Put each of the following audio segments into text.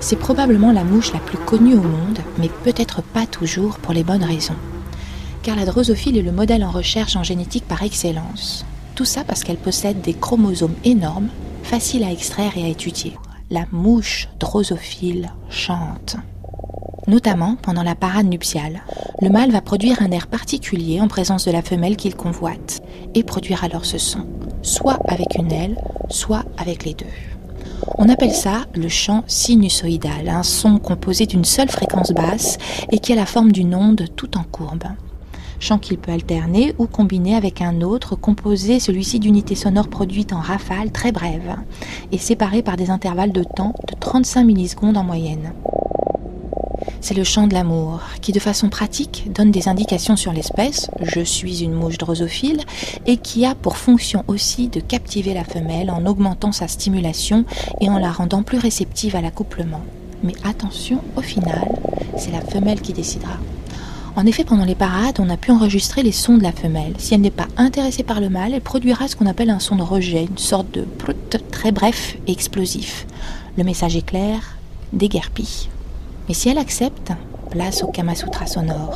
C'est probablement la mouche la plus connue au monde, mais peut-être pas toujours pour les bonnes raisons. Car la drosophile est le modèle en recherche en génétique par excellence. Tout ça parce qu'elle possède des chromosomes énormes, faciles à extraire et à étudier. La mouche drosophile chante. Notamment pendant la parade nuptiale, le mâle va produire un air particulier en présence de la femelle qu'il convoite et produire alors ce son, soit avec une aile, soit avec les deux. On appelle ça le chant sinusoïdal, un son composé d'une seule fréquence basse et qui a la forme d'une onde tout en courbe. Chant qu'il peut alterner ou combiner avec un autre, composé celui-ci d'unités sonores produites en rafales très brèves et séparées par des intervalles de temps de 35 millisecondes en moyenne. C'est le chant de l'amour qui, de façon pratique, donne des indications sur l'espèce, je suis une mouche drosophile, et qui a pour fonction aussi de captiver la femelle en augmentant sa stimulation et en la rendant plus réceptive à l'accouplement. Mais attention, au final, c'est la femelle qui décidera. En effet, pendant les parades, on a pu enregistrer les sons de la femelle. Si elle n'est pas intéressée par le mâle, elle produira ce qu'on appelle un son de rejet, une sorte de prout très bref et explosif. Le message est clair, déguerpis. Mais si elle accepte, place au Kamasutra sonore.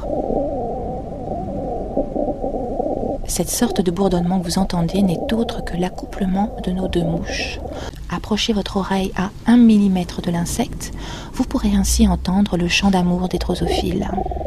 Cette sorte de bourdonnement que vous entendez n'est autre que l'accouplement de nos deux mouches. Approchez votre oreille à 1 mm de l'insecte, vous pourrez ainsi entendre le chant d'amour des drosophiles.